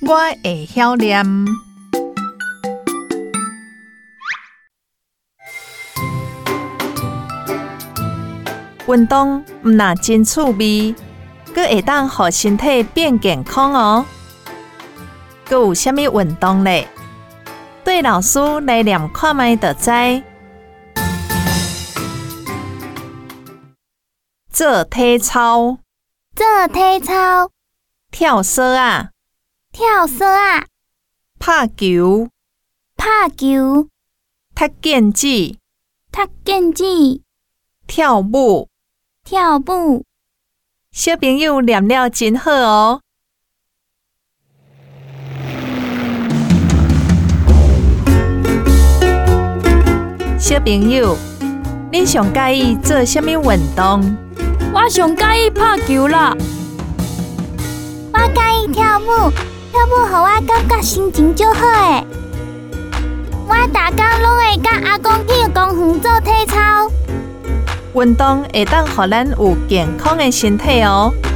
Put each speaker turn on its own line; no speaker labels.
我会晓念。运动毋但真趣味，佮会当互身体变健康哦。佮有啥物运动咧？对老师来念看卖就知。做体操，
做体操，
跳绳啊，
跳绳啊，
拍球，
拍球，
踢毽子，
踢毽子，
跳舞，
跳舞。
小朋友念了真好哦。小朋友，你上介意做啥物运动？
我上介意拍球啦。
我介意跳舞，跳舞互我感觉心情足好诶。我逐工拢会甲阿公去公园做体操。
运动会当互咱有健康的身体哦。